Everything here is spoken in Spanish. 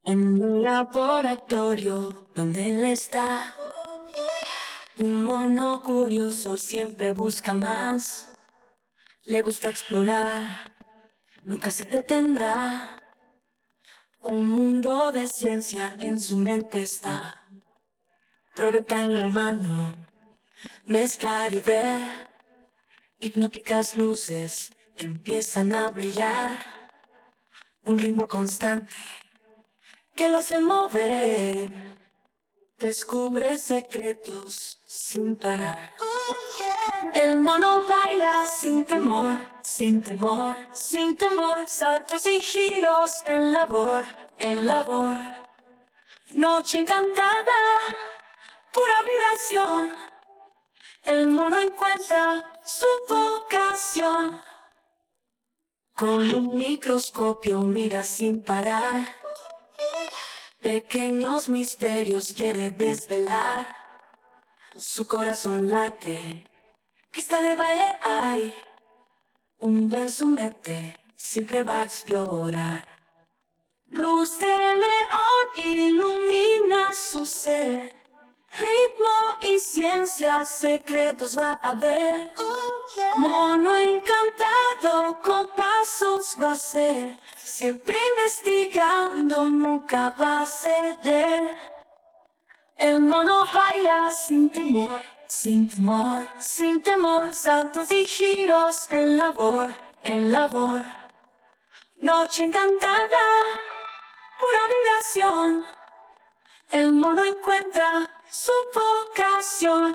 En un laboratorio donde él está, un mono curioso siempre busca más. Le gusta explorar, nunca se detendrá. Un mundo de ciencia en su mente está. Droga en la mano, mezclar y ver. Hipnóticas luces que empiezan a brillar. Un ritmo constante que lo hace mover. Descubre secretos sin parar. El mono baila sin temor, sin temor, sin temor. Saltos y giros en labor. Noche encantada, pura vibración. El mono encuentra su vocación. Con un microscopio mira sin parar. Pequeños misterios quiere desvelar. Su corazón late, pista de baile hay. Un verso mete, siempre va a explorar. Luz de león ilumina su ser. Ritmo y ciencia, secretos va a ver. Mono encantado con pasos va a ser. Siempre investigando, nunca va a ceder. El mono baila sin temor, sin temor, sin temor. Saltos y giros en labor. Noche encantada, pura vibración. El mono encuentra su vocación.